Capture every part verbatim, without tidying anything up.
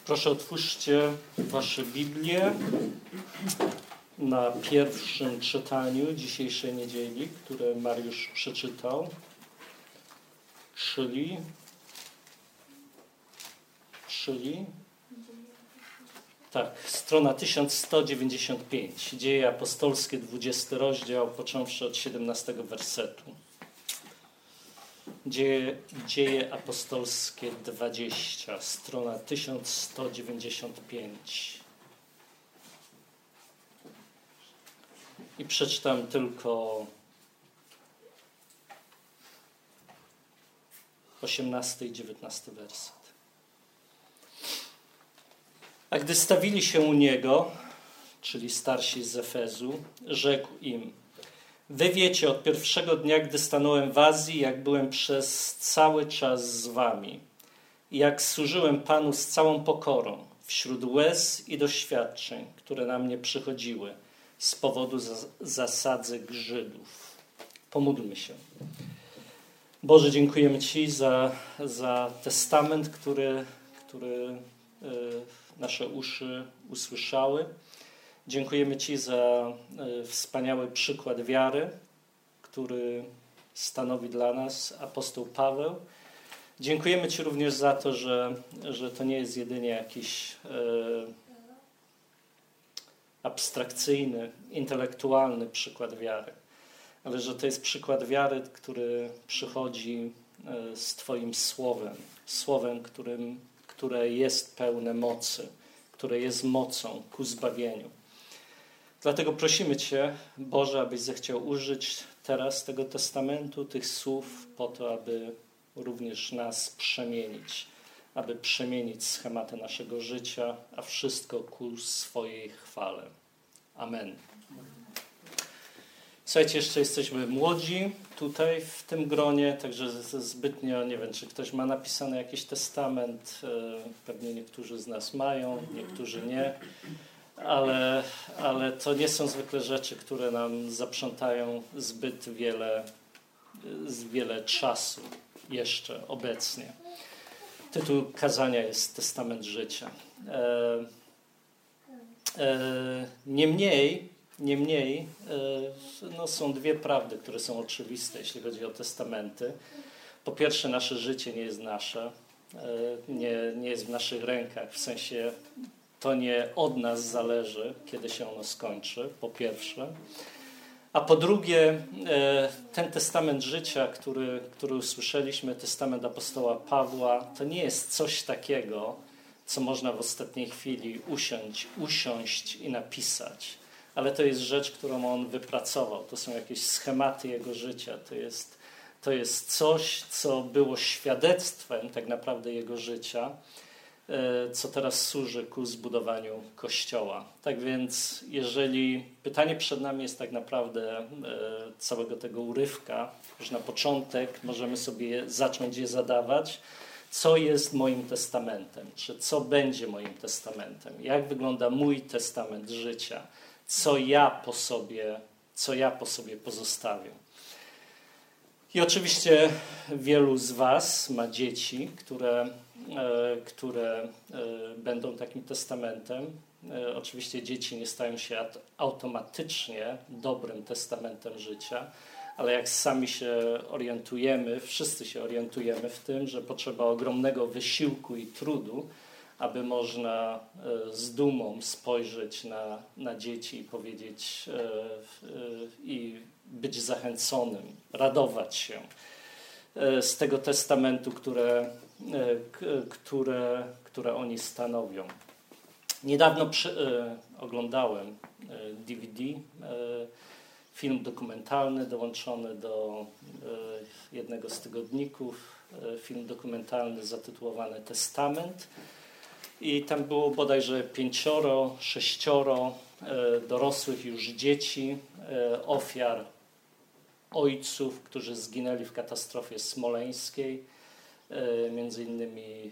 Proszę otwórzcie wasze Biblię na pierwszym czytaniu dzisiejszej niedzieli, które Mariusz przeczytał, czyli, czyli tak, strona tysiąc sto dziewięćdziesiąt pięć, Dzieje apostolskie, dwudziesty rozdział, począwszy od siedemnastego wersetu. Dzieje, Dzieje apostolskie dwadzieścia, strona tysiąc sto dziewięćdziesiąt pięć. I przeczytam tylko osiemnasty i dziewiętnasty werset. A gdy stawili się u niego, czyli starsi z Efezu, rzekł im: wy wiecie od pierwszego dnia, gdy stanąłem w Azji, jak byłem przez cały czas z wami i jak służyłem Panu z całą pokorą, wśród łez i doświadczeń, które na mnie przychodziły z powodu zasadzek Żydów. Pomódlmy się. Boże, dziękujemy Ci za, za testament, który, który y, nasze uszy usłyszały. Dziękujemy Ci za y, wspaniały przykład wiary, który stanowi dla nas apostoł Paweł. Dziękujemy Ci również za to, że, że to nie jest jedynie jakiś y, abstrakcyjny, intelektualny przykład wiary, ale że to jest przykład wiary, który przychodzi y, z Twoim Słowem, Słowem, którym, które jest pełne mocy, które jest mocą ku zbawieniu. Dlatego prosimy Cię, Boże, abyś zechciał użyć teraz tego testamentu, tych słów po to, aby również nas przemienić, aby przemienić schematy naszego życia, a wszystko ku swojej chwale. Amen. Słuchajcie, jeszcze jesteśmy młodzi tutaj w tym gronie, także zbytnio nie wiem, czy ktoś ma napisany jakiś testament. Pewnie niektórzy z nas mają, niektórzy nie. Ale, ale to nie są zwykle rzeczy, które nam zaprzątają zbyt wiele, wiele czasu jeszcze obecnie. Tytuł kazania jest Testament życia. E, e, niemniej, niemniej e, no są dwie prawdy, które są oczywiste, jeśli chodzi o testamenty. Po pierwsze, nasze życie nie jest nasze, e, nie, nie jest w naszych rękach, w sensie to nie od nas zależy, kiedy się ono skończy, po pierwsze. A po drugie, ten testament życia, który, który usłyszeliśmy, testament apostoła Pawła, to nie jest coś takiego, co można w ostatniej chwili usiąść, usiąść i napisać. Ale to jest rzecz, którą on wypracował. To są jakieś schematy jego życia. To jest, to jest coś, co było świadectwem tak naprawdę jego życia, co teraz służy ku zbudowaniu Kościoła. Tak więc jeżeli pytanie przed nami jest tak naprawdę całego tego urywka, już na początek możemy sobie zacząć je zadawać, co jest moim testamentem, czy co będzie moim testamentem, jak wygląda mój testament życia, co ja po sobie, co ja po sobie pozostawię. I oczywiście wielu z was ma dzieci, które które będą takim testamentem. Oczywiście dzieci nie stają się automatycznie dobrym testamentem życia, ale jak sami się orientujemy, wszyscy się orientujemy w tym, że potrzeba ogromnego wysiłku i trudu, aby można z dumą spojrzeć na, na dzieci i powiedzieć i być zachęconym, radować się z tego testamentu, które Które, które oni stanowią. Niedawno przy, e, oglądałem e, D V D, e, film dokumentalny dołączony do e, jednego z tygodników, e, film dokumentalny zatytułowany Testament. I tam było bodajże pięcioro, sześcioro e, dorosłych już dzieci, e, ofiar ojców, którzy zginęli w katastrofie smoleńskiej. Między innymi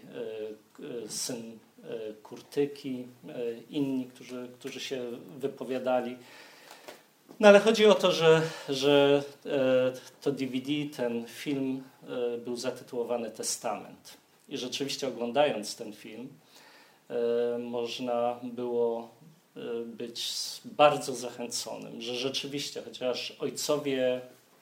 syn Kurtyki, inni, którzy, którzy się wypowiadali. No ale chodzi o to, że, że to D V D, ten film był zatytułowany Testament. I rzeczywiście oglądając ten film, można było być bardzo zachęconym, że rzeczywiście, chociaż ojcowie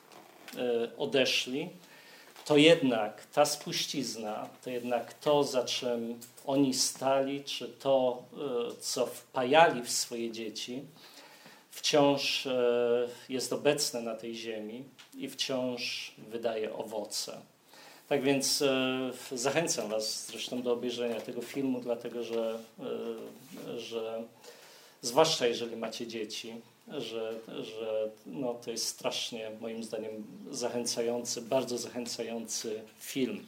odeszli, to jednak ta spuścizna, to jednak to, za czym oni stali, czy to, co wpajali w swoje dzieci, wciąż jest obecne na tej ziemi i wciąż wydaje owoce. Tak więc zachęcam was zresztą do obejrzenia tego filmu, dlatego że, że zwłaszcza jeżeli macie dzieci, że, że no, to jest strasznie, moim zdaniem, zachęcający, bardzo zachęcający film.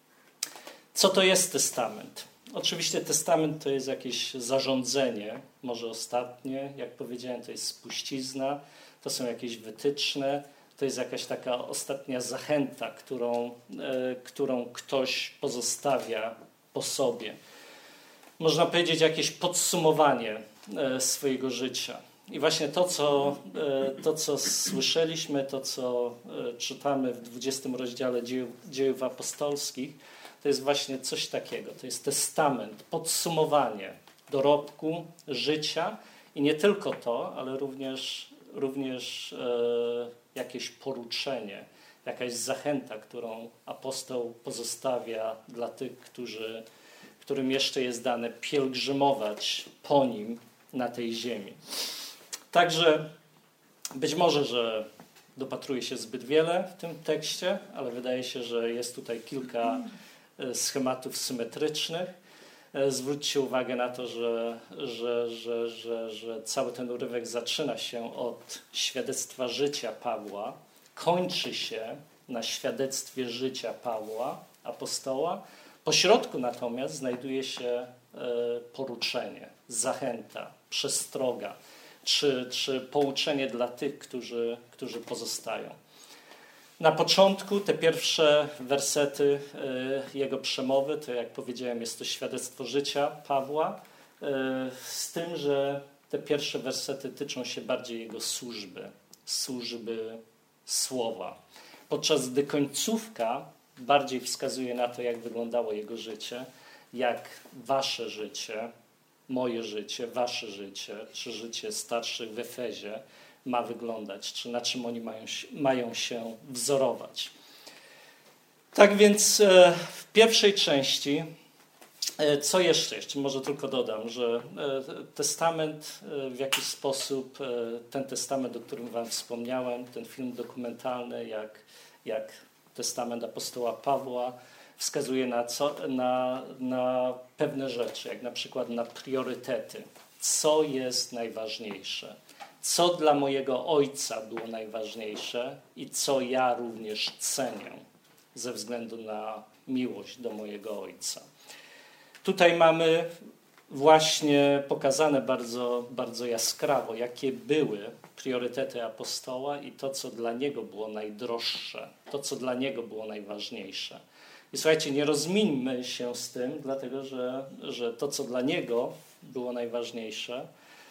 Co to jest testament? Oczywiście testament to jest jakieś zarządzenie, może ostatnie, jak powiedziałem, to jest spuścizna, to są jakieś wytyczne, to jest jakaś taka ostatnia zachęta, którą, e, którą ktoś pozostawia po sobie. Można powiedzieć jakieś podsumowanie e, swojego życia. I właśnie to co, e, to, co słyszeliśmy, to, co e, czytamy w dwudziestym rozdziale dziejów, dziejów apostolskich, to jest właśnie coś takiego. To jest testament, podsumowanie dorobku, życia i nie tylko to, ale również, również e, jakieś poruczenie, jakaś zachęta, którą apostoł pozostawia dla tych, którzy, którym jeszcze jest dane pielgrzymować po nim na tej ziemi. Także być może, że dopatruje się zbyt wiele w tym tekście, ale wydaje się, że jest tutaj kilka schematów symetrycznych. Zwróćcie uwagę na to, że, że, że, że, że cały ten urywek zaczyna się od świadectwa życia Pawła, kończy się na świadectwie życia Pawła, apostoła. Po środku natomiast znajduje się poruczenie, zachęta, przestroga, czy, czy pouczenie dla tych, którzy, którzy pozostają. Na początku te pierwsze wersety jego przemowy, to jak powiedziałem, jest to świadectwo życia Pawła, z tym, że te pierwsze wersety tyczą się bardziej jego służby, służby słowa. Podczas gdy końcówka bardziej wskazuje na to, jak wyglądało jego życie, jak wasze życie, moje życie, wasze życie, czy życie starszych w Efezie ma wyglądać, czy na czym oni mają, mają się wzorować. Tak więc w pierwszej części, co jeszcze? Jeszcze może tylko dodam, że testament w jakiś sposób, ten testament, o którym wam wspomniałem, ten film dokumentalny, jak, jak testament apostoła Pawła, wskazuje na, co, na, na pewne rzeczy, jak na przykład na priorytety. Co jest najważniejsze? Co dla mojego ojca było najważniejsze i co ja również cenię ze względu na miłość do mojego ojca. Tutaj mamy właśnie pokazane bardzo, bardzo jaskrawo, jakie były priorytety apostoła i to, co dla niego było najdroższe, to, co dla niego było najważniejsze. I słuchajcie, nie rozmińmy się z tym, dlatego że, że to, co dla niego było najważniejsze,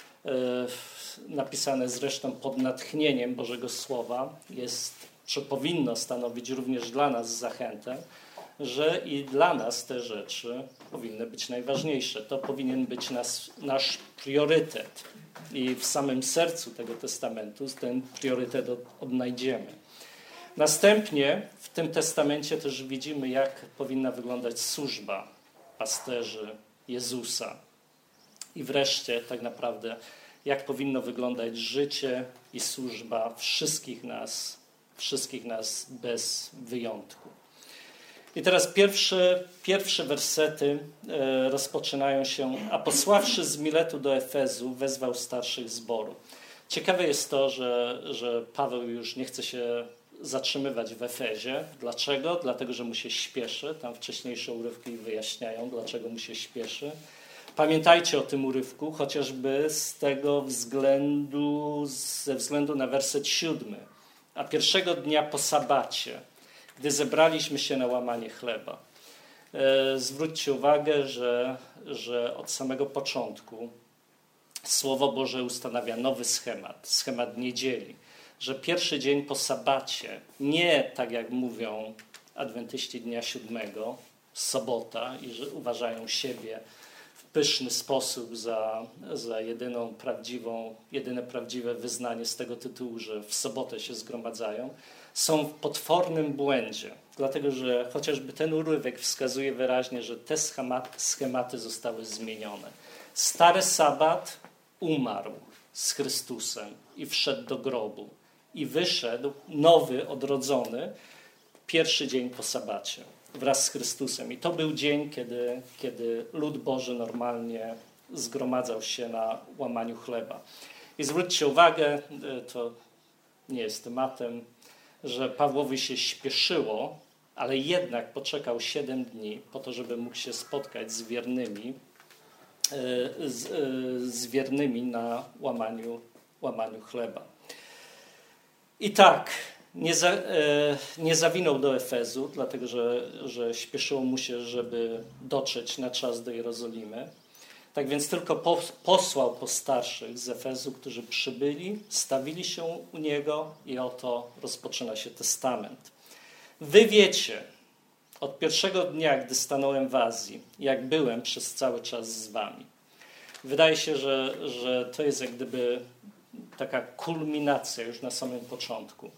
napisane zresztą pod natchnieniem Bożego Słowa, jest, czy powinno stanowić również dla nas zachętę, że i dla nas te rzeczy powinny być najważniejsze. To powinien być nas, nasz priorytet. I w samym sercu tego testamentu ten priorytet odnajdziemy. Następnie w tym testamencie też widzimy, jak powinna wyglądać służba pasterzy Jezusa. I wreszcie tak naprawdę, jak powinno wyglądać życie i służba wszystkich nas, wszystkich nas bez wyjątku. I teraz pierwsze, pierwsze wersety e, rozpoczynają się. A posławszy z Miletu do Efezu, wezwał starszych zboru. Ciekawe jest to, że, że Paweł już nie chce się zatrzymywać w Efezie. Dlaczego? Dlatego, że mu się śpieszy. Tam wcześniejsze urywki wyjaśniają, dlaczego mu się śpieszy. Pamiętajcie o tym urywku, chociażby z tego względu, ze względu na werset siódmy. A pierwszego dnia po sabacie, gdy zebraliśmy się na łamanie chleba. E, zwróćcie uwagę, że, że od samego początku Słowo Boże ustanawia nowy schemat, schemat niedzieli. Że pierwszy dzień po sabacie, nie tak jak mówią adwentyści dnia siódmego, sobota, i że uważają siebie w pyszny sposób za, za jedyną prawdziwą, jedyne prawdziwe wyznanie z tego tytułu, że w sobotę się zgromadzają, są w potwornym błędzie. Dlatego, że chociażby ten urywek wskazuje wyraźnie, że te schematy, schematy zostały zmienione. Stary sabat umarł z Chrystusem i wszedł do grobu. I wyszedł nowy, odrodzony, pierwszy dzień po sabacie wraz z Chrystusem. I to był dzień, kiedy, kiedy lud Boży normalnie zgromadzał się na łamaniu chleba. I zwróćcie uwagę, to nie jest tematem, że Pawłowi się śpieszyło, ale jednak poczekał siedem dni po to, żeby mógł się spotkać z wiernymi, z, z wiernymi na łamaniu, łamaniu chleba. I tak, nie, za, nie zawinął do Efezu, dlatego że, że śpieszyło mu się, żeby dotrzeć na czas do Jerozolimy. Tak więc tylko posłał po starszych z Efezu, którzy przybyli, stawili się u niego i oto rozpoczyna się testament. Wy wiecie, od pierwszego dnia, gdy stanąłem w Azji, jak byłem przez cały czas z wami. Wydaje się, że, że to jest jak gdyby taka kulminacja już na samym początku.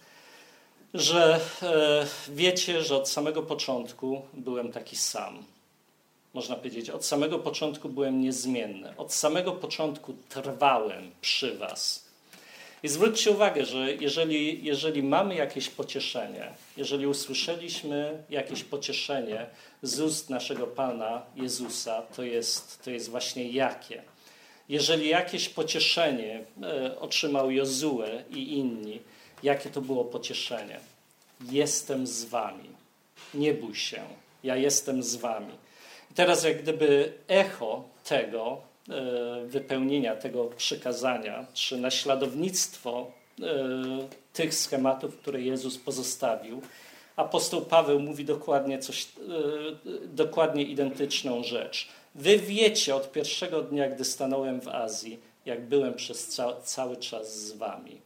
Że e, wiecie, że od samego początku byłem taki sam. Można powiedzieć, od samego początku byłem niezmienny. Od samego początku trwałem przy was. I zwróćcie uwagę, że jeżeli, jeżeli mamy jakieś pocieszenie, jeżeli usłyszeliśmy jakieś pocieszenie z ust naszego Pana Jezusa, to jest, to jest właśnie jakie? Jeżeli jakieś pocieszenie e, otrzymał Jozue i inni, jakie to było pocieszenie? Jestem z wami. Nie bój się. Ja jestem z wami. I teraz jak gdyby echo tego, e, wypełnienia tego przykazania, czy naśladownictwo e, tych schematów, które Jezus pozostawił, apostoł Paweł mówi dokładnie coś, e, dokładnie identyczną rzecz. Wy wiecie od pierwszego dnia, gdy stanąłem w Azji, jak byłem przez ca- cały czas z wami.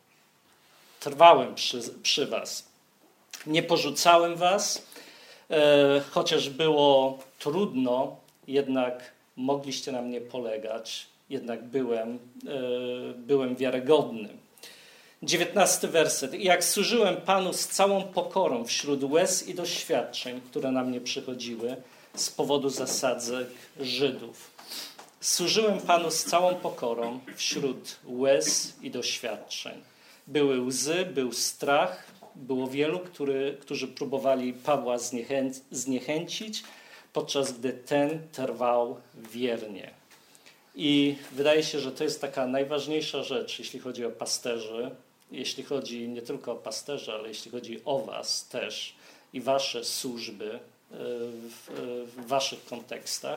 Trwałem przy, przy was. Nie porzucałem was, e, chociaż było trudno, jednak mogliście na mnie polegać, jednak byłem, e, byłem wiarygodny. dziewiętnasty werset. Jak służyłem Panu z całą pokorą wśród łez i doświadczeń, które na mnie przychodziły z powodu zasadzek Żydów. Służyłem Panu z całą pokorą wśród łez i doświadczeń. Były łzy, był strach, było wielu, który, którzy próbowali Pawła zniechę, zniechęcić, podczas gdy ten trwał wiernie. I wydaje się, że to jest taka najważniejsza rzecz, jeśli chodzi o pasterzy, jeśli chodzi nie tylko o pasterzy, ale jeśli chodzi o was też i wasze służby w, w waszych kontekstach.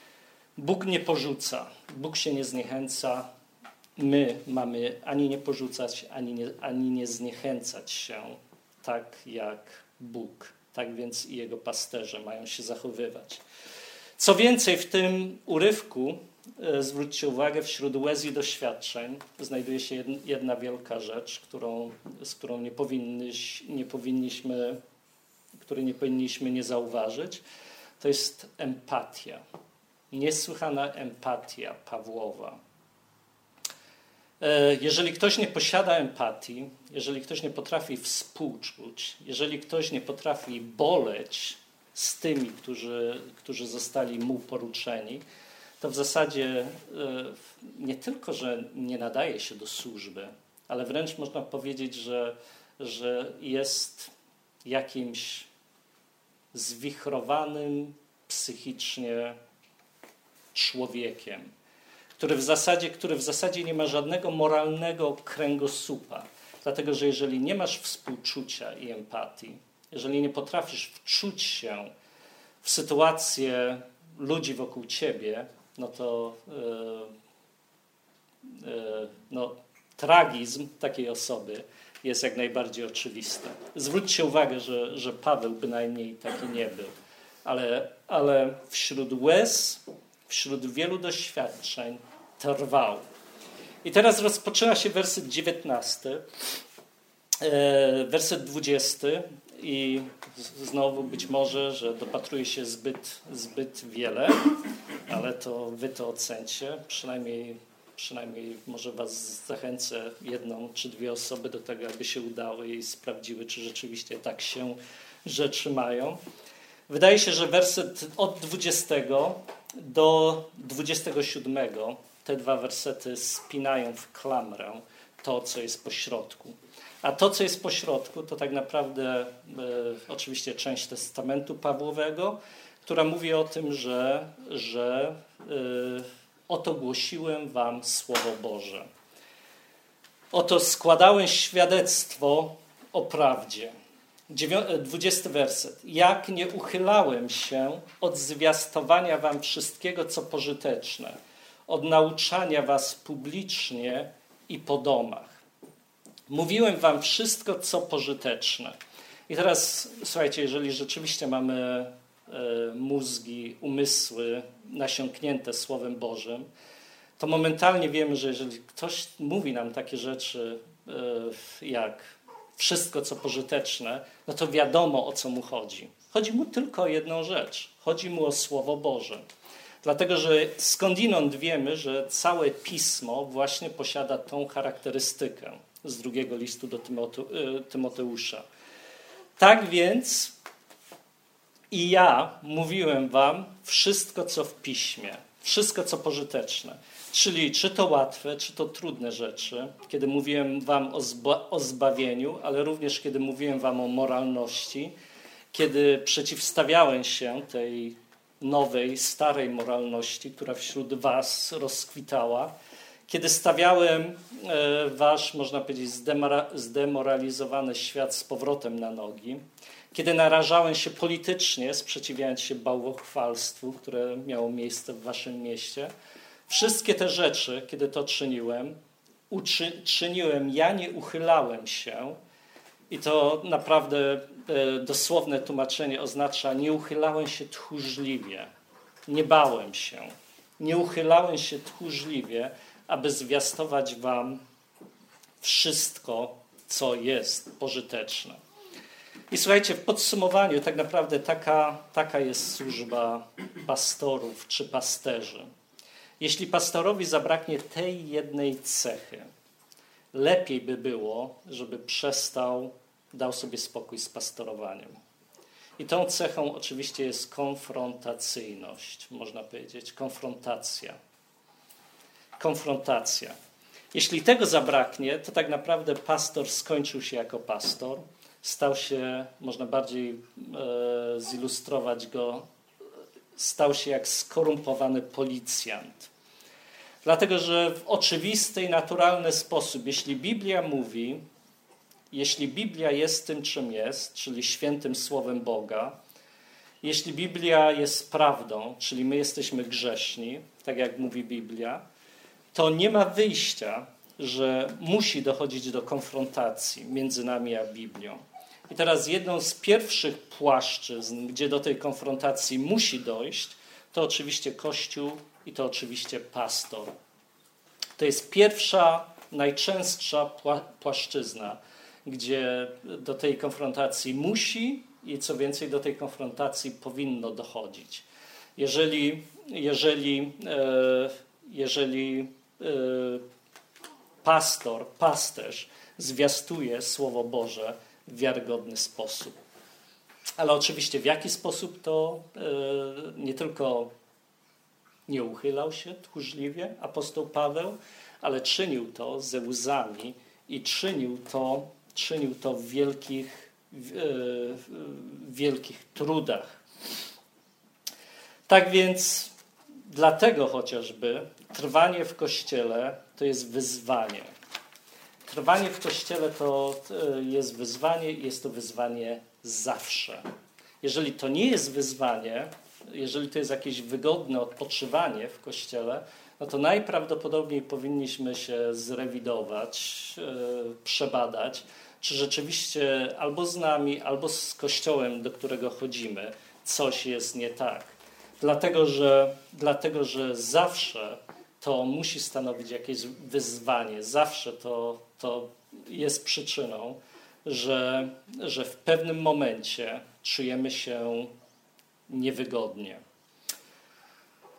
Bóg nie porzuca, Bóg się nie zniechęca. My mamy ani nie porzucać, ani nie, ani nie zniechęcać się, tak jak Bóg. Tak więc i Jego pasterze mają się zachowywać. Co więcej, w tym urywku, e, zwróćcie uwagę, wśród łez i doświadczeń znajduje się jedna, jedna wielka rzecz, którą, z którą nie, powinnyś, nie powinniśmy, której nie powinniśmy nie zauważyć. To jest empatia. Niesłychana empatia Pawłowa. Jeżeli ktoś nie posiada empatii, jeżeli ktoś nie potrafi współczuć, jeżeli ktoś nie potrafi boleć z tymi, którzy, którzy zostali mu poruczeni, to w zasadzie nie tylko, że nie nadaje się do służby, ale wręcz można powiedzieć, że, że jest jakimś zwichrowanym psychicznie człowiekiem, który w zasadzie, który w zasadzie nie ma żadnego moralnego kręgosłupa. Dlatego, że jeżeli nie masz współczucia i empatii, jeżeli nie potrafisz wczuć się w sytuację ludzi wokół ciebie, no to yy, yy, no, tragizm takiej osoby jest jak najbardziej oczywisty. Zwróćcie uwagę, że, że Paweł bynajmniej taki nie był. Ale, ale wśród łez, wśród wielu doświadczeń trwał. I teraz rozpoczyna się werset dziewiętnasty, e, werset dwudziesty i znowu być może, że dopatruje się zbyt, zbyt wiele, ale to wy to ocencie. Przynajmniej, przynajmniej może was zachęcę jedną czy dwie osoby do tego, aby się udały i sprawdziły, czy rzeczywiście tak się rzeczy mają. Wydaje się, że werset od dwudziestego do dwudziestego siódmego, te dwa wersety spinają w klamrę to, co jest po środku. A to, co jest po środku, to tak naprawdę e, oczywiście część Testamentu Pawłowego, która mówi o tym, że, że e, oto głosiłem wam Słowo Boże. Oto składałem świadectwo o prawdzie. Dwudziesty werset. Jak nie uchylałem się od zwiastowania wam wszystkiego, co pożyteczne, od nauczania was publicznie i po domach. Mówiłem wam wszystko, co pożyteczne. I teraz, słuchajcie, jeżeli rzeczywiście mamy e, mózgi, umysły nasiąknięte Słowem Bożym, to momentalnie wiemy, że jeżeli ktoś mówi nam takie rzeczy e, jak wszystko, co pożyteczne, no to wiadomo, o co mu chodzi. Chodzi mu tylko o jedną rzecz. Chodzi mu o Słowo Boże. Dlatego, że skądinąd wiemy, że całe Pismo właśnie posiada tą charakterystykę z drugiego listu do Tymoteusza. Tak więc i ja mówiłem wam wszystko, co w Piśmie, wszystko, co pożyteczne. Czyli czy to łatwe, czy to trudne rzeczy, kiedy mówiłem wam o, zba- o zbawieniu, ale również kiedy mówiłem wam o moralności, kiedy przeciwstawiałem się tej nowej, starej moralności, która wśród was rozkwitała, kiedy stawiałem wasz, można powiedzieć, zdemoralizowany świat z powrotem na nogi, kiedy narażałem się politycznie, sprzeciwiając się bałwochwalstwu, które miało miejsce w waszym mieście, wszystkie te rzeczy, kiedy to czyniłem, uczy, czyniłem, ja nie uchylałem się, i to naprawdę e, dosłowne tłumaczenie oznacza, nie uchylałem się tchórzliwie, nie bałem się, nie uchylałem się tchórzliwie, aby zwiastować wam wszystko, co jest pożyteczne. I słuchajcie, w podsumowaniu tak naprawdę taka, taka jest służba pastorów czy pasterzy. Jeśli pastorowi zabraknie tej jednej cechy, lepiej by było, żeby przestał, dał sobie spokój z pastorowaniem. I tą cechą oczywiście jest konfrontacyjność, można powiedzieć, konfrontacja. Konfrontacja. Jeśli tego zabraknie, to tak naprawdę pastor skończył się jako pastor, stał się, można bardziej e, zilustrować go, stał się jak skorumpowany policjant. Dlatego, że w oczywisty i naturalny sposób, jeśli Biblia mówi, jeśli Biblia jest tym, czym jest, czyli świętym Słowem Boga, jeśli Biblia jest prawdą, czyli my jesteśmy grzeszni, tak jak mówi Biblia, to nie ma wyjścia, że musi dochodzić do konfrontacji między nami a Biblią. I teraz jedną z pierwszych płaszczyzn, gdzie do tej konfrontacji musi dojść, to oczywiście Kościół i to oczywiście pastor. To jest pierwsza, najczęstsza płaszczyzna, gdzie do tej konfrontacji musi i co więcej do tej konfrontacji powinno dochodzić. Jeżeli, jeżeli, jeżeli pastor, pasterz zwiastuje Słowo Boże w wiarygodny sposób. Ale oczywiście w jaki sposób to nie tylko nie uchylał się tchórzliwie apostoł Paweł, ale czynił to ze łzami i czynił to, czynił to w wielkich, w wielkich trudach. Tak więc dlatego chociażby trwanie w Kościele to jest wyzwanie. Trwanie w Kościele to jest wyzwanie i jest to wyzwanie zawsze. Jeżeli to nie jest wyzwanie, jeżeli to jest jakieś wygodne odpoczywanie w Kościele, no to najprawdopodobniej powinniśmy się zrewidować, przebadać, czy rzeczywiście albo z nami, albo z Kościołem, do którego chodzimy, coś jest nie tak. Dlatego, że, dlatego, że zawsze to musi stanowić jakieś wyzwanie, zawsze to, to jest przyczyną, że, że w pewnym momencie czujemy się niewygodnie.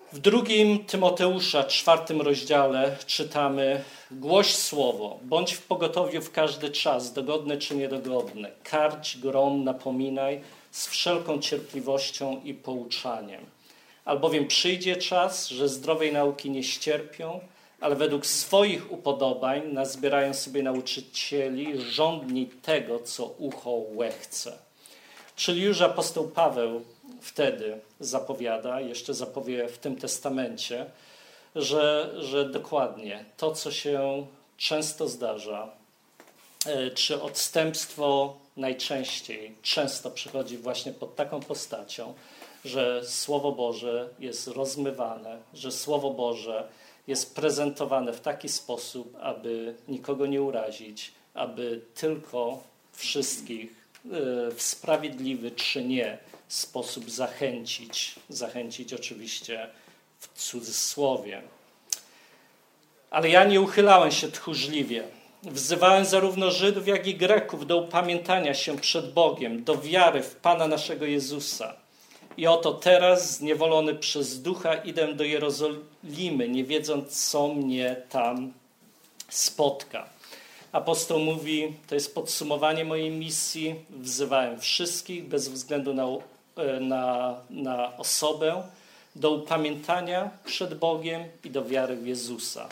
W drugim Tymoteusza, czwartym rozdziale czytamy: głoś słowo, bądź w pogotowiu w każdy czas, dogodny czy niedogodny. Karć, grom, napominaj z wszelką cierpliwością i pouczaniem. Albowiem przyjdzie czas, że zdrowej nauki nie ścierpią, ale według swoich upodobań nazbierają sobie nauczycieli żądni tego, co ucho łechce. Czyli już apostoł Paweł wtedy zapowiada, jeszcze zapowie w tym testamencie, że, że dokładnie to, co się często zdarza, czy odstępstwo najczęściej, często przychodzi właśnie pod taką postacią, że Słowo Boże jest rozmywane, że Słowo Boże jest prezentowane w taki sposób, aby nikogo nie urazić, aby tylko wszystkich w sprawiedliwy czy nie sposób zachęcić, zachęcić oczywiście w cudzysłowie. Ale ja nie uchylałem się tchórzliwie. Wzywałem zarówno Żydów, jak i Greków do upamiętania się przed Bogiem, do wiary w Pana naszego Jezusa. I oto teraz, zniewolony przez Ducha, idę do Jerozolimy, nie wiedząc, co mnie tam spotka. Apostoł mówi, to jest podsumowanie mojej misji. Wzywałem wszystkich, bez względu na, na, na osobę, do upamiętania przed Bogiem i do wiary w Jezusa.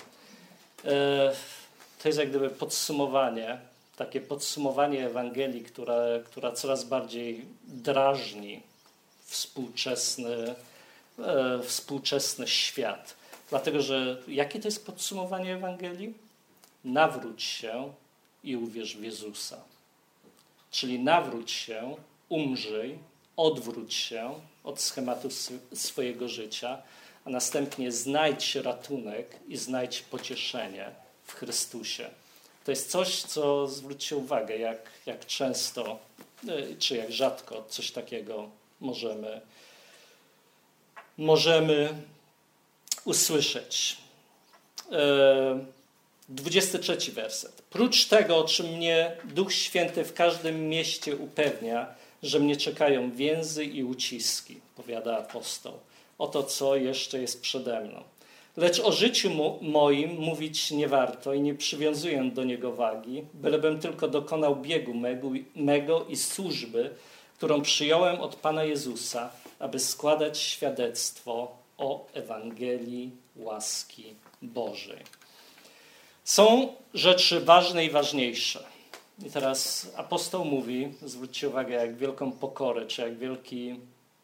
To jest jak gdyby podsumowanie, takie podsumowanie Ewangelii, która, która coraz bardziej drażni współczesny, e, współczesny świat. Dlatego, że jakie to jest podsumowanie Ewangelii? Nawróć się i uwierz w Jezusa. Czyli nawróć się, umrzyj, odwróć się od schematu swojego życia, a następnie znajdź ratunek i znajdź pocieszenie w Chrystusie. To jest coś, co, zwróćcie uwagę, jak, jak często, czy jak rzadko coś takiego możemy, możemy usłyszeć. dwudziesty trzeci werset. Prócz tego, o czym mnie Duch Święty w każdym mieście upewnia, że mnie czekają więzy i uciski, powiada apostoł. Oto, co jeszcze jest przede mną. Lecz o życiu mo- moim mówić nie warto i nie przywiązuję do niego wagi, bylebym tylko dokonał biegu mego, mego i służby, którą przyjąłem od Pana Jezusa, aby składać świadectwo o Ewangelii łaski Bożej. Są rzeczy ważne i ważniejsze. I teraz apostoł mówi, zwróćcie uwagę, jak wielką pokorę, czy jak, wielki,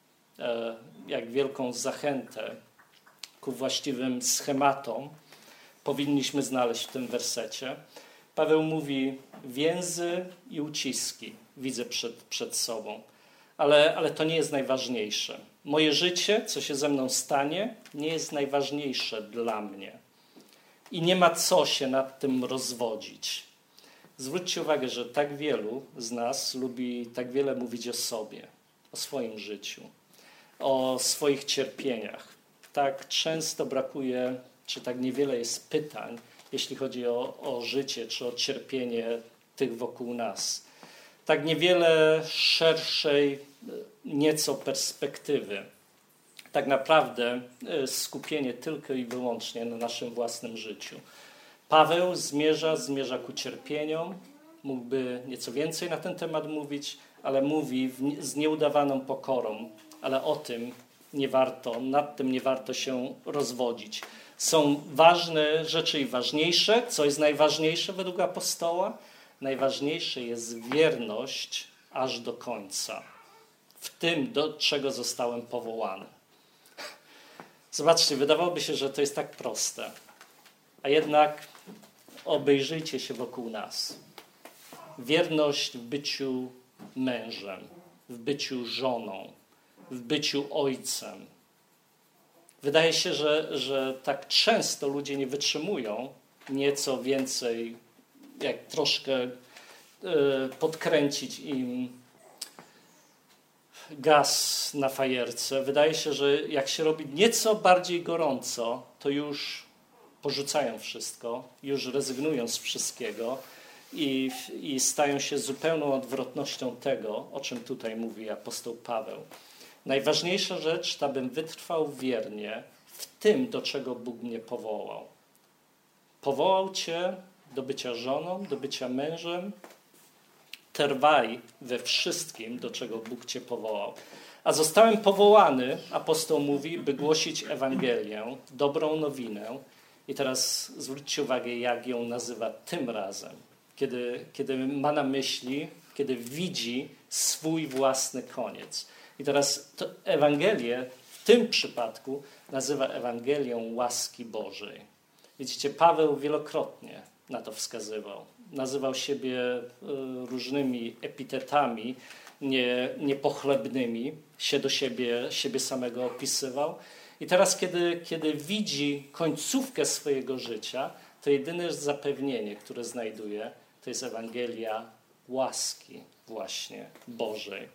jak wielką zachętę ku właściwym schematom powinniśmy znaleźć w tym wersecie. Paweł mówi, więzy i uciski widzę przed, przed sobą, ale, ale to nie jest najważniejsze. Moje życie, co się ze mną stanie, nie jest najważniejsze dla mnie. I nie ma co się nad tym rozwodzić. Zwróćcie uwagę, że tak wielu z nas lubi tak wiele mówić o sobie, o swoim życiu, o swoich cierpieniach. Tak często brakuje, czy tak niewiele jest pytań, jeśli chodzi o, o życie, czy o cierpienie tych wokół nas. Tak niewiele szerszej nieco perspektywy. Tak naprawdę skupienie tylko i wyłącznie na naszym własnym życiu. Paweł zmierza, zmierza ku cierpieniom. Mógłby nieco więcej na ten temat mówić, ale mówi w, z nieudawaną pokorą. Ale o tym nie warto, nad tym nie warto się rozwodzić. Są ważne rzeczy i ważniejsze. Co jest najważniejsze według apostoła? Najważniejsze jest wierność aż do końca. W tym, do czego zostałem powołany. Zobaczcie, wydawałoby się, że to jest tak proste. A jednak obejrzyjcie się wokół nas. Wierność w byciu mężem, w byciu żoną, w byciu ojcem. Wydaje się, że, że tak często ludzie nie wytrzymują nieco więcej, jak troszkę y, podkręcić im gaz na fajerce. Wydaje się, że jak się robi nieco bardziej gorąco, to już porzucają wszystko, już rezygnują z wszystkiego i, i stają się zupełną odwrotnością tego, o czym tutaj mówi apostoł Paweł. Najważniejsza rzecz, to abym wytrwał wiernie w tym, do czego Bóg mnie powołał. Powołał cię do bycia żoną, do bycia mężem. Trwaj we wszystkim, do czego Bóg cię powołał. A zostałem powołany, apostoł mówi, by głosić Ewangelię, dobrą nowinę. I teraz zwróćcie uwagę, jak ją nazywa tym razem. Kiedy, kiedy ma na myśli, kiedy widzi swój własny koniec. I teraz to Ewangelię w tym przypadku nazywa Ewangelią łaski Bożej. Widzicie, Paweł wielokrotnie na to wskazywał. Nazywał siebie różnymi epitetami nie, niepochlebnymi, się do siebie, siebie samego opisywał. I teraz, kiedy, kiedy widzi końcówkę swojego życia, to jedyne zapewnienie, które znajduje, to jest Ewangelia łaski właśnie Bożej.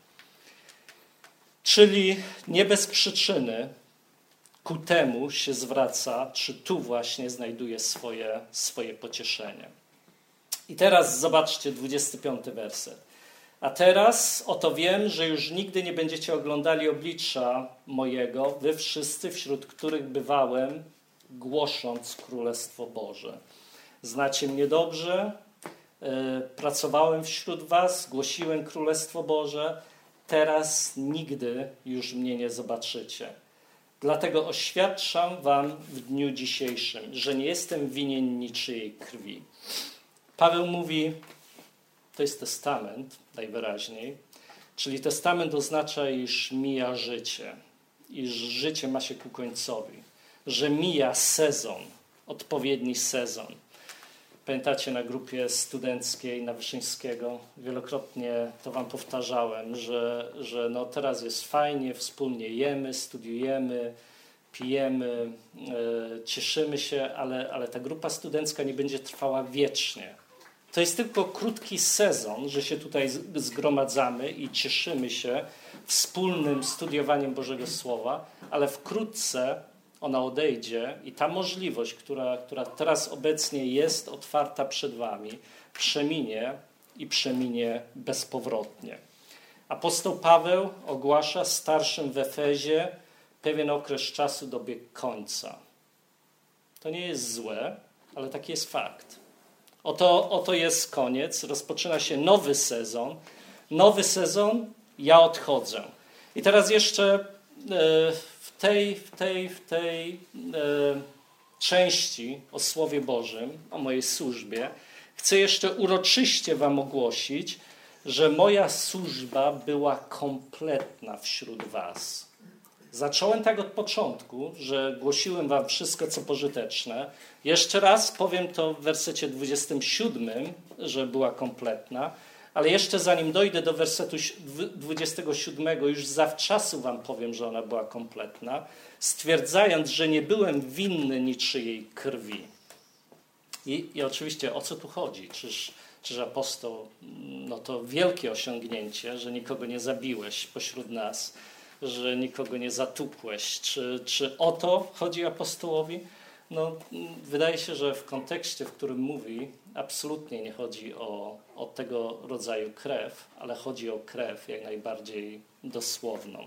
Czyli nie bez przyczyny ku temu się zwraca, czy tu właśnie znajduje swoje, swoje pocieszenie. I teraz zobaczcie dwudziesty piąty werset. A teraz oto wiem, że już nigdy nie będziecie oglądali oblicza mojego, wy wszyscy, wśród których bywałem, głosząc Królestwo Boże. Znacie mnie dobrze, yy, pracowałem wśród was, głosiłem Królestwo Boże, teraz nigdy już mnie nie zobaczycie. Dlatego oświadczam wam w dniu dzisiejszym, że nie jestem winien niczyjej krwi. Paweł mówi, to jest testament, najwyraźniej, czyli testament oznacza, iż mija życie, iż życie ma się ku końcowi, że mija sezon, odpowiedni sezon. Pamiętacie, na grupie studenckiej na Wyszyńskiego wielokrotnie to wam powtarzałem, że, że no teraz jest fajnie, wspólnie jemy, studiujemy, pijemy, e, cieszymy się, ale, ale ta grupa studencka nie będzie trwała wiecznie. To jest tylko krótki sezon, że się tutaj zgromadzamy i cieszymy się wspólnym studiowaniem Bożego Słowa, ale wkrótce ona odejdzie i ta możliwość, która, która teraz obecnie jest otwarta przed wami, przeminie i przeminie bezpowrotnie. Apostoł Paweł ogłasza starszym w Efezie pewien okres czasu dobiegł końca. To nie jest złe, ale taki jest fakt. Oto, oto jest koniec, rozpoczyna się nowy sezon. Nowy sezon, ja odchodzę. I teraz jeszcze w tej, w tej, w tej części o Słowie Bożym, o mojej służbie, chcę jeszcze uroczyście wam ogłosić, że moja służba była kompletna wśród was. Zacząłem tak od początku, że głosiłem wam wszystko, co pożyteczne. Jeszcze raz powiem to w wersecie dwudziestym siódmym, że była kompletna, ale jeszcze zanim dojdę do wersetu dwudziestego siódmego, już zawczasu wam powiem, że ona była kompletna, stwierdzając, że nie byłem winny niczyjej krwi. I, i oczywiście o co tu chodzi? Czyż, czyż apostoł, no to wielkie osiągnięcie, że nikogo nie zabiłeś pośród nas, że nikogo nie zatukłeś. Czy, czy o to chodzi apostołowi? No, wydaje się, że w kontekście, w którym mówi, absolutnie nie chodzi o, o tego rodzaju krew, ale chodzi o krew jak najbardziej dosłowną.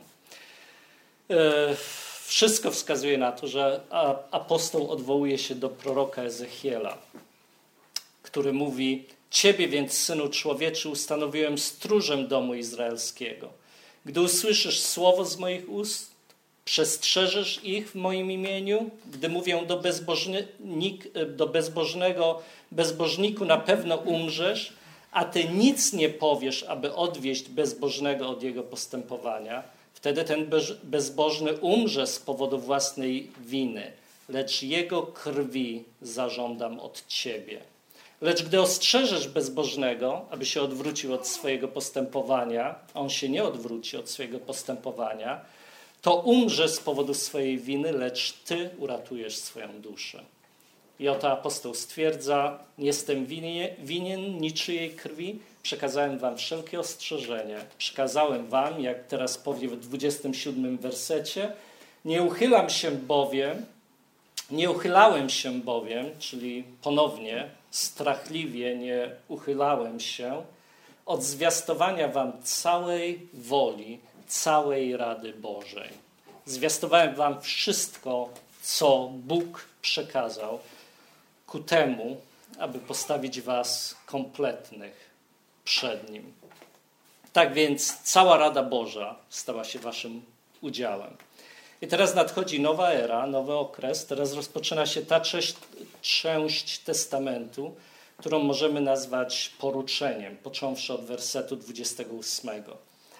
E, wszystko wskazuje na to, że apostoł odwołuje się do proroka Ezechiela, który mówi: Ciebie więc, Synu Człowieczy, ustanowiłem stróżem domu izraelskiego. Gdy usłyszysz słowo z moich ust, przestrzeżesz ich w moim imieniu, gdy mówię do, bezbożnik, do bezbożnego, bezbożniku na pewno umrzesz, a ty nic nie powiesz, aby odwieść bezbożnego od jego postępowania, wtedy ten bezbożny umrze z powodu własnej winy, lecz jego krwi zażądam od ciebie. Lecz gdy ostrzeżesz bezbożnego, aby się odwrócił od swojego postępowania, a on się nie odwróci od swojego postępowania, to umrze z powodu swojej winy, lecz ty uratujesz swoją duszę. I oto apostoł stwierdza: nie jestem winie, winien niczyjej krwi, przekazałem wam wszelkie ostrzeżenie, przekazałem wam, jak teraz powie w dwudziestym siódmym wersecie, nie uchylam się bowiem, nie uchylałem się bowiem, czyli ponownie, strachliwie nie uchylałem się od zwiastowania wam całej woli, całej rady Bożej. Zwiastowałem wam wszystko co Bóg przekazał ku temu, aby postawić was kompletnych przed Nim. Tak więc cała Rada Boża stała się waszym udziałem. I teraz nadchodzi nowa era, nowy okres. Teraz rozpoczyna się ta część, część Testamentu, którą możemy nazwać poruczeniem, począwszy od wersetu dwudziestego ósmego.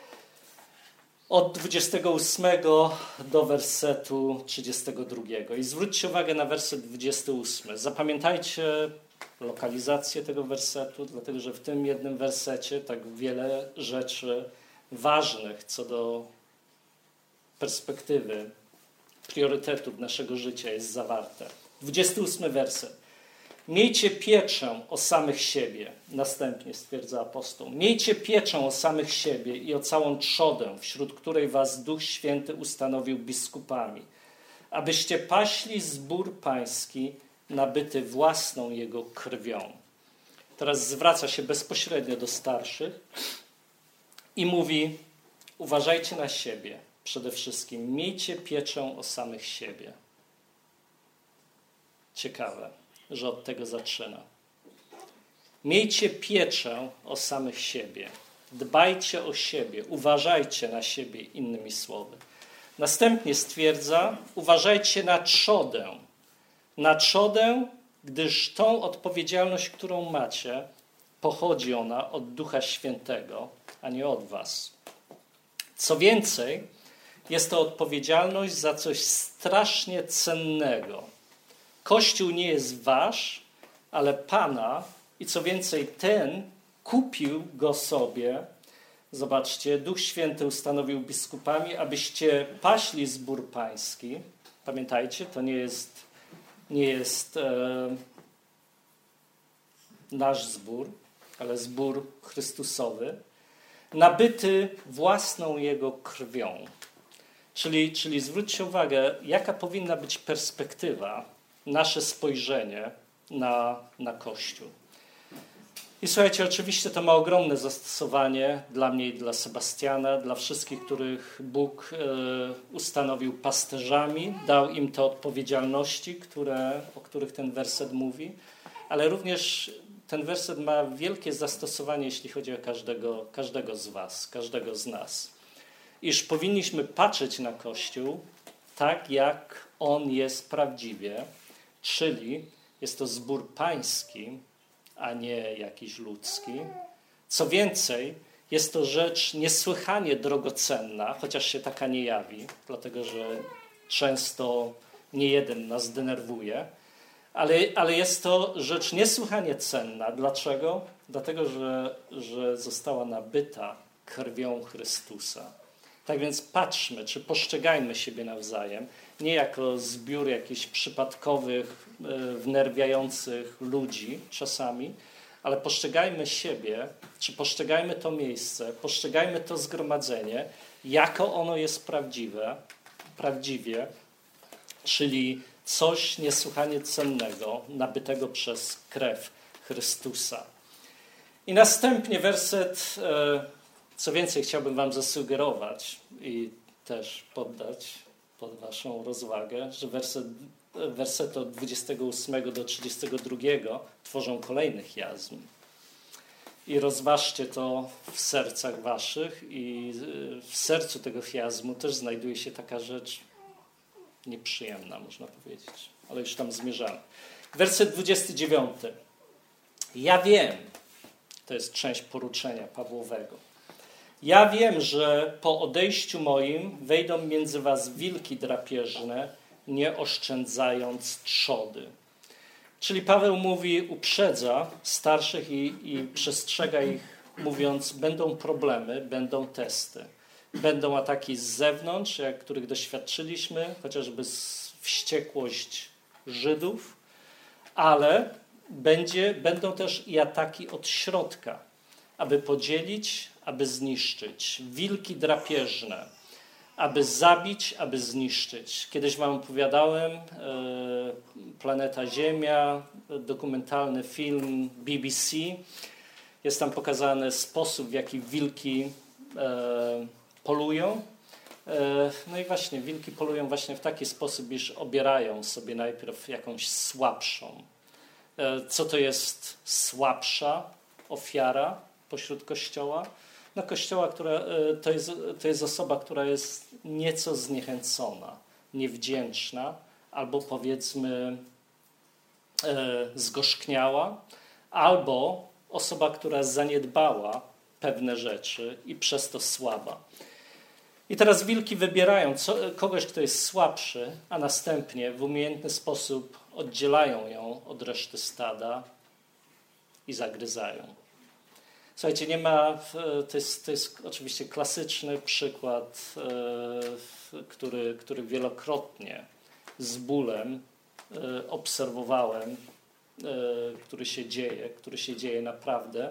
Od dwudziestego ósmego do wersetu trzydziestego drugiego. I zwróćcie uwagę na werset dwudziesty ósmy. Zapamiętajcie lokalizację tego wersetu, dlatego że w tym jednym wersecie tak wiele rzeczy ważnych co do perspektywy, priorytetów naszego życia jest zawarte. dwudziesty ósmy werset. Miejcie pieczę o samych siebie, następnie stwierdza apostoł. Miejcie pieczę o samych siebie i o całą trzodę, wśród której was Duch Święty ustanowił biskupami, abyście paśli zbór pański nabyty własną Jego krwią. Teraz zwraca się bezpośrednio do starszych i mówi: uważajcie na siebie przede wszystkim, miejcie pieczę o samych siebie. Ciekawe, że od tego zaczyna. Miejcie pieczę o samych siebie. Dbajcie o siebie, uważajcie na siebie, innymi słowy. Następnie stwierdza: uważajcie na trzodę. Na trzodę, gdyż tą odpowiedzialność, którą macie, pochodzi ona od Ducha Świętego, a nie od was. Co więcej, jest to odpowiedzialność za coś strasznie cennego. Kościół nie jest wasz, ale Pana i co więcej, ten kupił go sobie. Zobaczcie, Duch Święty ustanowił biskupami, abyście paśli zbór pański. Pamiętajcie, to nie jest, nie jest e, nasz zbór, ale zbór Chrystusowy, nabyty własną Jego krwią. Czyli, czyli zwróćcie uwagę, jaka powinna być perspektywa, nasze spojrzenie na, na Kościół. I słuchajcie, oczywiście to ma ogromne zastosowanie dla mnie i dla Sebastiana, dla wszystkich, których Bóg e, ustanowił pasterzami, dał im te odpowiedzialności, które, o których ten werset mówi, ale również ten werset ma wielkie zastosowanie, jeśli chodzi o każdego, każdego z was, każdego z nas. Iż powinniśmy patrzeć na Kościół tak, jak on jest prawdziwie, czyli jest to zbór pański, a nie jakiś ludzki. Co więcej, jest to rzecz niesłychanie drogocenna, chociaż się taka nie jawi, dlatego że często nie jeden nas denerwuje, ale, ale jest to rzecz niesłychanie cenna. Dlaczego? Dlatego, że, że została nabyta krwią Chrystusa. Tak więc patrzmy, czy postrzegajmy siebie nawzajem, nie jako zbiór jakichś przypadkowych, wnerwiających ludzi czasami, ale postrzegajmy siebie, czy postrzegajmy to miejsce, postrzegajmy to zgromadzenie, jako ono jest prawdziwe, prawdziwie, czyli coś niesłychanie cennego, nabytego przez krew Chrystusa. I następnie werset, co więcej chciałbym wam zasugerować i też poddać pod waszą rozwagę, że werset, wersety od dwudziestego ósmego do trzydziestego drugiego tworzą kolejny chiazm. I rozważcie to w sercach waszych i w sercu tego chiazmu też znajduje się taka rzecz nieprzyjemna, można powiedzieć, ale już tam zmierzamy. Werset dwudziesty dziewiąty. Ja wiem, to jest część poruczenia Pawłowego. Ja wiem, że po odejściu moim wejdą między was wilki drapieżne, nie oszczędzając trzody. Czyli Paweł mówi, uprzedza starszych i, i przestrzega ich, mówiąc, będą problemy, będą testy. Będą ataki z zewnątrz, jak których doświadczyliśmy, chociażby wściekłość Żydów, ale będzie, będą też i ataki od środka, aby podzielić, aby zniszczyć. Wilki drapieżne, aby zabić, aby zniszczyć. Kiedyś wam opowiadałem, e, Planeta Ziemia, dokumentalny film B B C. Jest tam pokazany sposób, w jaki wilki e, polują. No i właśnie wilki polują właśnie w taki sposób, iż obierają sobie najpierw jakąś słabszą. Co to jest słabsza ofiara pośród Kościoła? No Kościoła, która, to, jest, to jest osoba, która jest nieco zniechęcona, niewdzięczna, albo powiedzmy zgorzkniała, albo osoba, która zaniedbała pewne rzeczy i przez to słaba. I teraz wilki wybierają co, kogoś, kto jest słabszy, a następnie w umiejętny sposób oddzielają ją od reszty stada i zagryzają. Słuchajcie, nie ma, to jest, to jest oczywiście klasyczny przykład, który, który wielokrotnie z bólem obserwowałem, który się dzieje, który się dzieje naprawdę,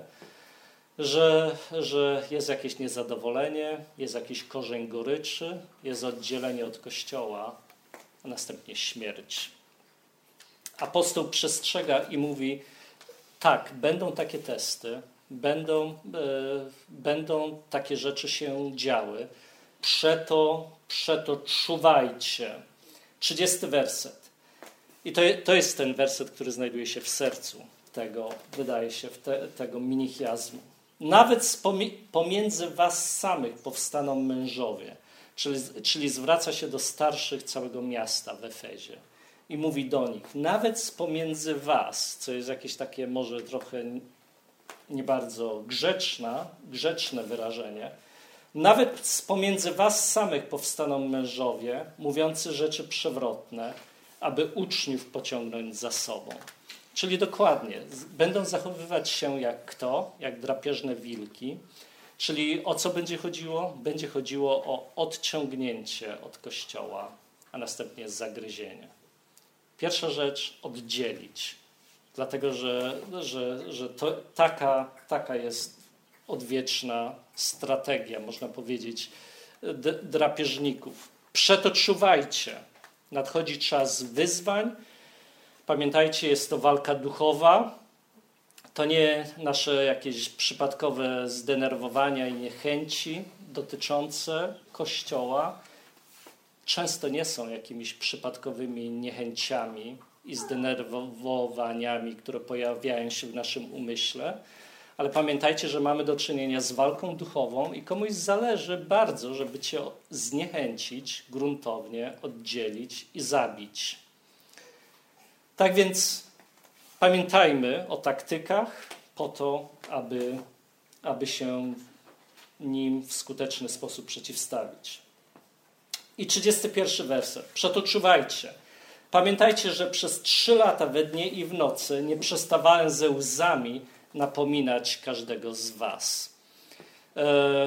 że, że jest jakieś niezadowolenie, jest jakiś korzeń goryczy, jest oddzielenie od Kościoła, a następnie śmierć. Apostoł przestrzega i mówi, tak, będą takie testy, będą, e, będą takie rzeczy się działy, przeto, przeto czuwajcie. trzydziesty werset. I to, to jest ten werset, który znajduje się w sercu tego, wydaje się, w te, tego minichiazmu. Nawet pomiędzy was samych powstaną mężowie, czyli, czyli zwraca się do starszych całego miasta w Efezie i mówi do nich, nawet pomiędzy was, co jest jakieś takie może trochę nie bardzo grzeczna, grzeczne wyrażenie, nawet pomiędzy was samych powstaną mężowie, mówiący rzeczy przewrotne, aby uczniów pociągnąć za sobą. Czyli dokładnie, będą zachowywać się jak kto? Jak drapieżne wilki. Czyli o co będzie chodziło? Będzie chodziło o odciągnięcie od Kościoła, a następnie zagryzienie. Pierwsza rzecz, oddzielić. Dlatego, że, że, że to, taka, taka jest odwieczna strategia, można powiedzieć, d- drapieżników. Przeto czuwajcie. Nadchodzi czas wyzwań. Pamiętajcie, jest to walka duchowa. To nie nasze jakieś przypadkowe zdenerwowania i niechęci dotyczące Kościoła. Często nie są jakimiś przypadkowymi niechęciami i zdenerwowaniami, które pojawiają się w naszym umyśle. Ale pamiętajcie, że mamy do czynienia z walką duchową i komuś zależy bardzo, żeby cię zniechęcić, gruntownie oddzielić i zabić. Tak więc pamiętajmy o taktykach po to, aby, aby się nim w skuteczny sposób przeciwstawić. I trzydziesty pierwszy werset. Przeto czuwajcie. Pamiętajcie, że przez trzy lata we dnie i w nocy nie przestawałem ze łzami napominać każdego z was. E, e,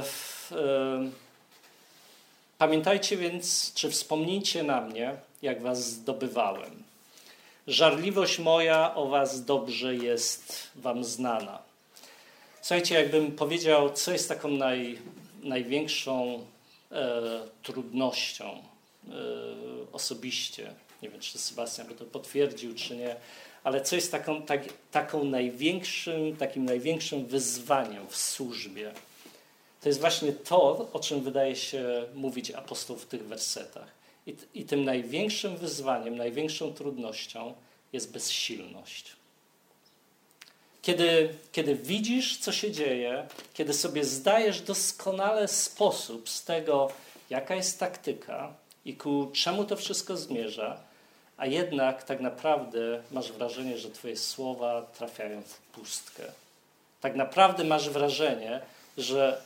pamiętajcie więc, czy wspomnijcie na mnie, jak was zdobywałem. Żarliwość moja o was dobrze jest wam znana. Słuchajcie, jakbym powiedział, co jest taką naj, największą e, trudnością e, osobiście, nie wiem, czy Sebastian by to potwierdził, czy nie, ale co jest taką, tak, taką największym, takim największym wyzwaniem w służbie, to jest właśnie to, o czym wydaje się mówić apostoł w tych wersetach. I, I tym największym wyzwaniem, największą trudnością jest bezsilność. Kiedy, kiedy widzisz, co się dzieje, kiedy sobie zdajesz doskonale sposób z tego, jaka jest taktyka i ku czemu to wszystko zmierza, a jednak tak naprawdę masz wrażenie, że twoje słowa trafiają w pustkę. Tak naprawdę masz wrażenie, że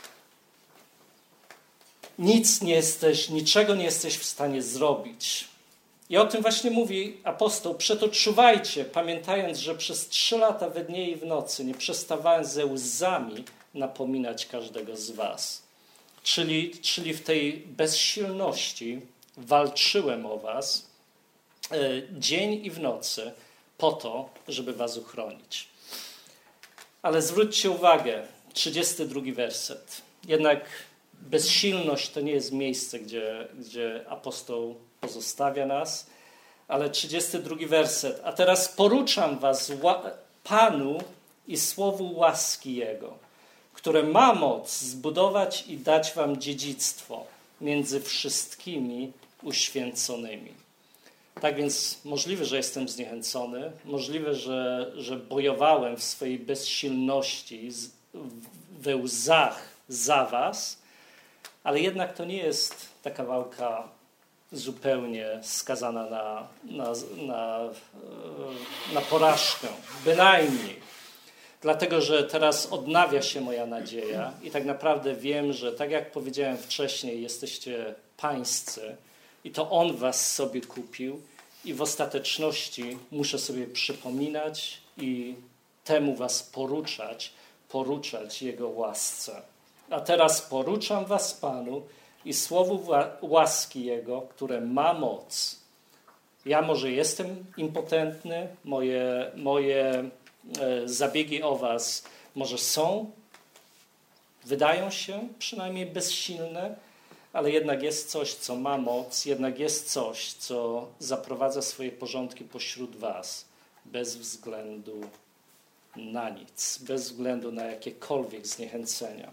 nic nie jesteś, niczego nie jesteś w stanie zrobić. I o tym właśnie mówi apostoł. Przeto czuwajcie, pamiętając, że przez trzy lata we dnie i w nocy nie przestawałem ze łzami napominać każdego z was. Czyli, czyli w tej bezsilności walczyłem o was e, dzień i w nocy po to, żeby was uchronić. Ale zwróćcie uwagę, trzydziesty drugi werset. Jednak bezsilność to nie jest miejsce, gdzie, gdzie apostoł pozostawia nas, ale trzydziesty drugi werset. A teraz poruczam was Panu i słowu łaski Jego, które ma moc zbudować i dać wam dziedzictwo, między wszystkimi uświęconymi. Tak więc możliwe, że jestem zniechęcony, możliwe, że, że bojowałem w swojej bezsilności, z, we łzach za was, ale jednak to nie jest taka walka zupełnie skazana na, na, na, na porażkę, bynajmniej. Dlatego, że teraz odnawia się moja nadzieja i tak naprawdę wiem, że tak jak powiedziałem wcześniej, jesteście pańscy i to On was sobie kupił i w ostateczności muszę sobie przypominać i temu was poruczać, poruczać Jego łasce. A teraz poruczam was Panu i słowu łaski Jego, które ma moc. Ja może jestem impotentny, moje, moje zabiegi o was może są, wydają się przynajmniej bezsilne, ale jednak jest coś, co ma moc, jednak jest coś, co zaprowadza swoje porządki pośród was, bez względu na nic, bez względu na jakiekolwiek zniechęcenia.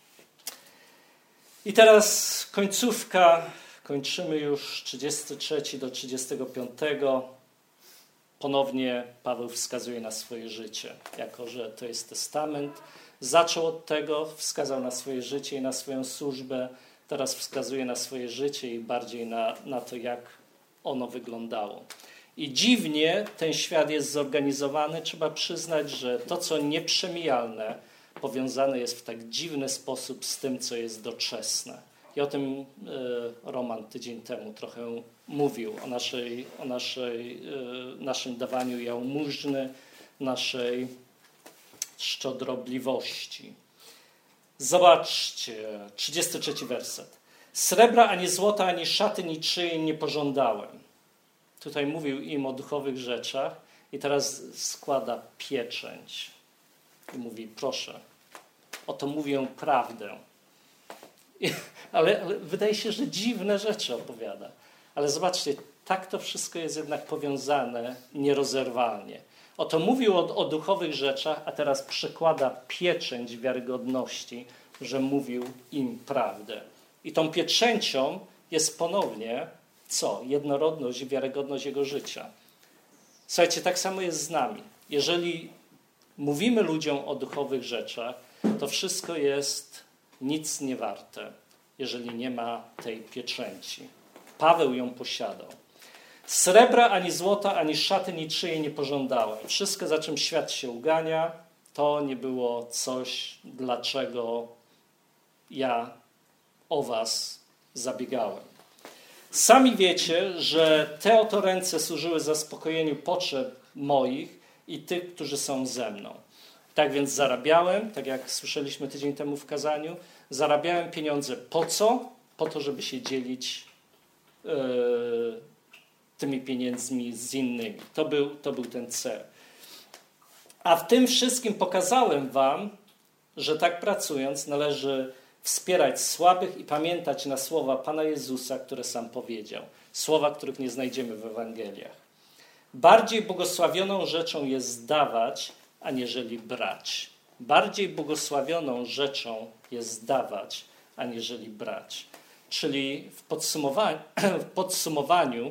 I teraz końcówka, kończymy już trzydziesty trzeci do trzydziestego piątego. Ponownie Paweł wskazuje na swoje życie, jako że to jest testament. Zaczął od tego, wskazał na swoje życie i na swoją służbę, teraz wskazuje na swoje życie i bardziej na, na to, jak ono wyglądało. I dziwnie ten świat jest zorganizowany. Trzeba przyznać, że to, co nieprzemijalne, powiązane jest w tak dziwny sposób z tym, co jest doczesne. I o tym y, Roman tydzień temu trochę mówił, o, naszej, o naszej, y, naszym dawaniu jałmużny, naszej szczodrobliwości. Zobaczcie, trzydziesty trzeci werset. Srebra ani złota, ani szaty niczyjej nie pożądałem. Tutaj mówił im o duchowych rzeczach i teraz składa pieczęć. I mówi, proszę, oto mówię prawdę. I, ale, ale wydaje się, że dziwne rzeczy opowiada. Ale zobaczcie, tak to wszystko jest jednak powiązane nierozerwalnie. Oto mówił o, o duchowych rzeczach, a teraz przekłada pieczęć wiarygodności, że mówił im prawdę. I tą pieczęcią jest ponownie co? Jednorodność i wiarygodność jego życia. Słuchajcie, tak samo jest z nami. Jeżeli mówimy ludziom o duchowych rzeczach, to wszystko jest nic nie warte, jeżeli nie ma tej pieczęci. Paweł ją posiadał. Srebra, ani złota, ani szaty niczyjej nie pożądałem. Wszystko, za czym świat się ugania, to nie było coś, dlaczego ja o was zabiegałem. Sami wiecie, że te oto ręce służyły zaspokojeniu potrzeb moich i tych, którzy są ze mną. Tak więc zarabiałem, tak jak słyszeliśmy tydzień temu w kazaniu, zarabiałem pieniądze po co? Po to, żeby się dzielić yy, tymi pieniędzmi z innymi. To był, to był ten cel. A w tym wszystkim pokazałem wam, że tak pracując należy wspierać słabych i pamiętać na słowa Pana Jezusa, które sam powiedział. Słowa, których nie znajdziemy w Ewangeliach. Bardziej błogosławioną rzeczą jest dawać, aniżeli brać. Bardziej błogosławioną rzeczą jest dawać, aniżeli brać. Czyli w podsumowaniu, w podsumowaniu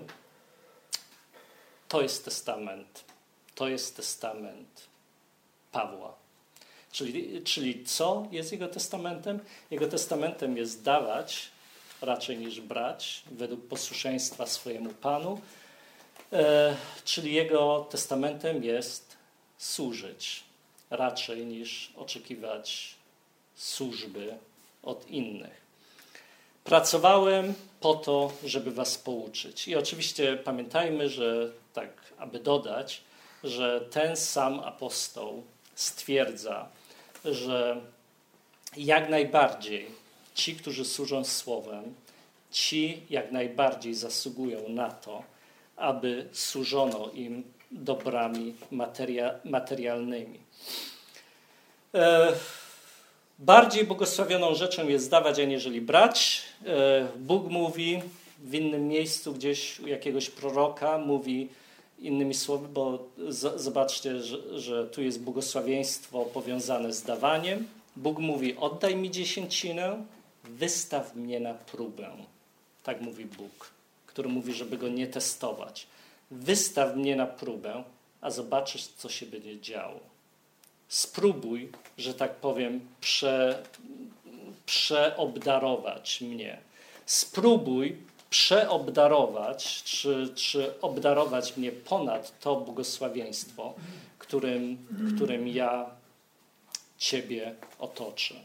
to jest testament. To jest testament Pawła. Czyli, czyli co jest jego testamentem? Jego testamentem jest dawać raczej niż brać, według posłuszeństwa swojemu Panu. E, czyli jego testamentem jest służyć raczej niż oczekiwać służby od innych. Pracowałem po to, żeby was pouczyć. I oczywiście pamiętajmy, że tak, aby dodać, że ten sam apostoł stwierdza, że jak najbardziej ci, którzy służą słowem, ci jak najbardziej zasługują na to, aby służono im dobrami materia, materialnymi. E, bardziej błogosławioną rzeczą jest dawać, aniżeli brać. E, Bóg mówi w innym miejscu, gdzieś u jakiegoś proroka, mówi innymi słowy, bo z, zobaczcie, że, że tu jest błogosławieństwo powiązane z dawaniem. Bóg mówi, oddaj mi dziesięcinę, wystaw mnie na próbę. Tak mówi Bóg, który mówi, żeby go nie testować. Wystaw mnie na próbę, a zobaczysz, co się będzie działo. Spróbuj, że tak powiem, prze, przeobdarować mnie. Spróbuj przeobdarować, czy, czy obdarować mnie ponad to błogosławieństwo, którym, którym ja Ciebie otoczę.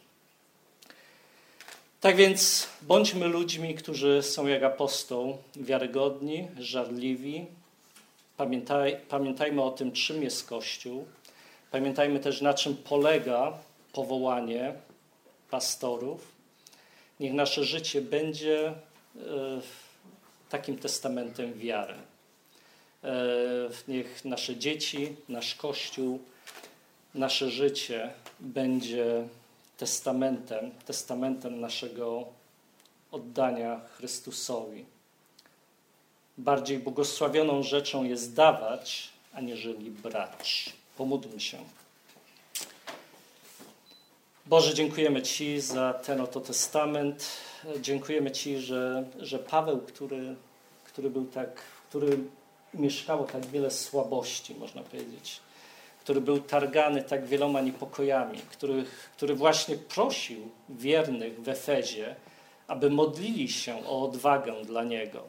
Tak więc bądźmy ludźmi, którzy są jak apostoł, wiarygodni, żarliwi. Pamiętaj, pamiętajmy o tym, czym jest Kościół. Pamiętajmy też, na czym polega powołanie pastorów. Niech nasze życie będzie e, takim testamentem wiary. E, niech nasze dzieci, nasz Kościół, nasze życie będzie testamentem, testamentem naszego oddania Chrystusowi. Bardziej błogosławioną rzeczą jest dawać, aniżeli brać. Pomódlmy się. Boże, dziękujemy Ci za ten oto testament. Dziękujemy Ci, że, że Paweł, który, który był tak, który mieszkało tak wiele słabości, można powiedzieć, który był targany tak wieloma niepokojami, który, który właśnie prosił wiernych w Efezie, aby modlili się o odwagę dla niego,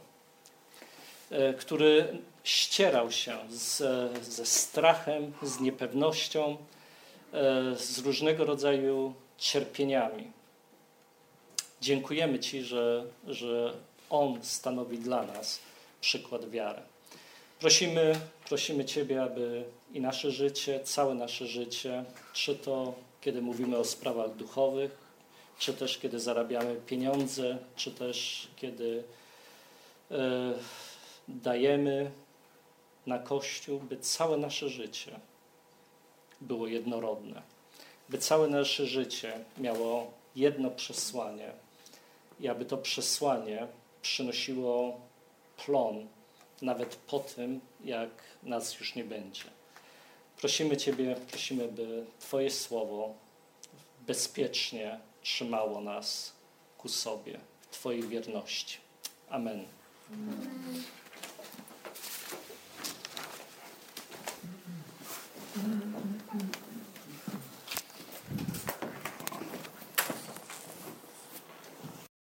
który ścierał się z, ze strachem, z niepewnością, z różnego rodzaju cierpieniami. Dziękujemy Ci, że, że On stanowi dla nas przykład wiary. Prosimy, prosimy Ciebie, aby i nasze życie, całe nasze życie, czy to kiedy mówimy o sprawach duchowych, czy też kiedy zarabiamy pieniądze, czy też kiedy e, dajemy na Kościół, by całe nasze życie było jednorodne, by całe nasze życie miało jedno przesłanie i aby to przesłanie przynosiło plon nawet po tym, jak nas już nie będzie. Prosimy Ciebie, prosimy, by Twoje słowo bezpiecznie trzymało nas ku sobie w Twojej wierności. Amen. Amen.